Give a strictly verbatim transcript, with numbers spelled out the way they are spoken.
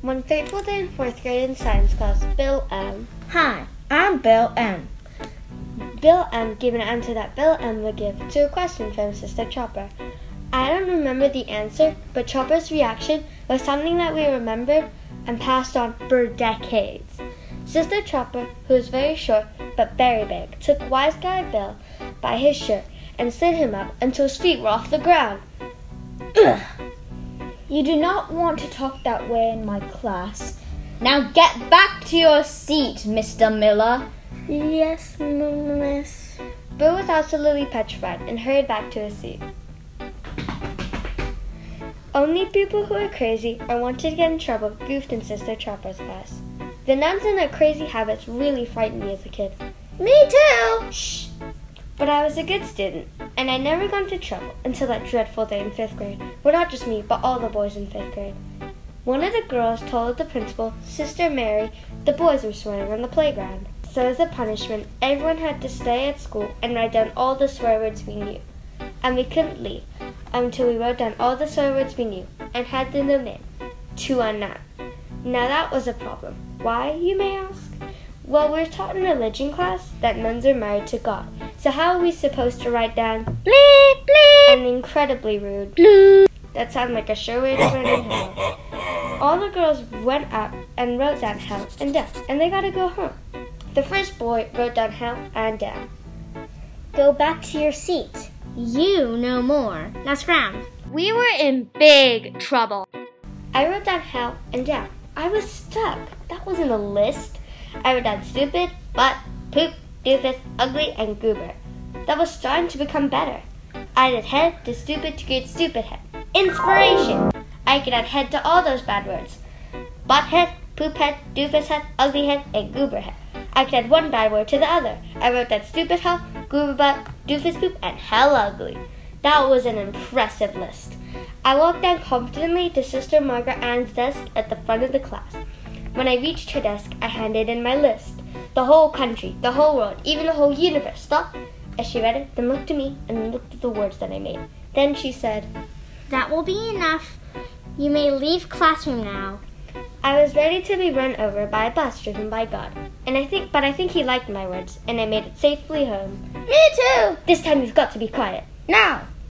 One fateful day in fourth grade in science class, Bill M. Hi, I'm Bill M. Bill M gave an answer that Bill M would give to a question from Sister Chopper. I don't remember the answer, but Chopper's reaction was something that we remembered and passed on for decades. Sister Chopper, who was very short but very big, took wise guy Bill by his shirt and stood him up until his feet were off the ground. Ugh. You do not want to talk that way in my class. Now get back to your seat, Mister Miller. Yes, miss. Bill was absolutely petrified and hurried back to his seat. Only people who are crazy or wanted to get in trouble goofed in Sister Chopper's class. The nuns and their crazy habits really frightened me as a kid. Me too! Shh! But I was a good student, and I never got into trouble until that dreadful day in fifth grade. Well, not just me, but all the boys in fifth grade. One of the girls told the principal, Sister Mary, the boys were swearing on the playground. So as a punishment, everyone had to stay at school and write down all the swear words we knew. And we couldn't leave until we wrote down all the swear words we knew and handed them in to a nun. Now that was a problem. Why, you may ask? Well, we're taught in religion class that nuns are married to God. So how are we supposed to write down bleep, bleep, and incredibly rude bloop? That sounds like a sure way to burn in hell. All the girls went up and wrote down hell and death, and they gotta go home. The first boy wrote down hell and down. Go back to your seat. You know more. Now scram. We were in big trouble. I wrote down hell and down. I was stuck. That wasn't a list. I wrote down stupid, butt, poop, doofus, ugly, and goober. That was starting to become better. I added head to stupid to create stupid head. Inspiration! I could add head to all those bad words. Butt head, poop head, doofus head, ugly head, and goober head. I could add one bad word to the other. I wrote down stupid hell, goober butt, doofus poop, and hell ugly. That was an impressive list. I walked down confidently to Sister Margaret Ann's desk at the front of the class. When I reached her desk, I handed in my list. The whole country, the whole world, even the whole universe stopped as she read it, then looked at me and looked at the words that I made. Then she said, That will be enough. You may leave classroom now. I was ready to be run over by a bus driven by God. And I think, but I think he liked my words, and I made it safely home. Me too! This time you've got to be quiet. Now!